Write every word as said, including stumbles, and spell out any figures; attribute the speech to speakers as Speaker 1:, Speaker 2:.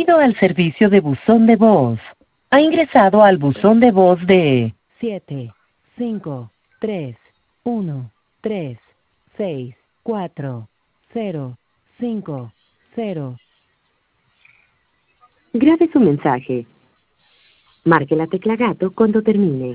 Speaker 1: Bienvenido al servicio de buzón de voz. Ha ingresado al buzón de voz de siete cinco tres uno tres seis cuatro cero cinco cero. Grabe su mensaje. Marque la tecla gato cuando termine.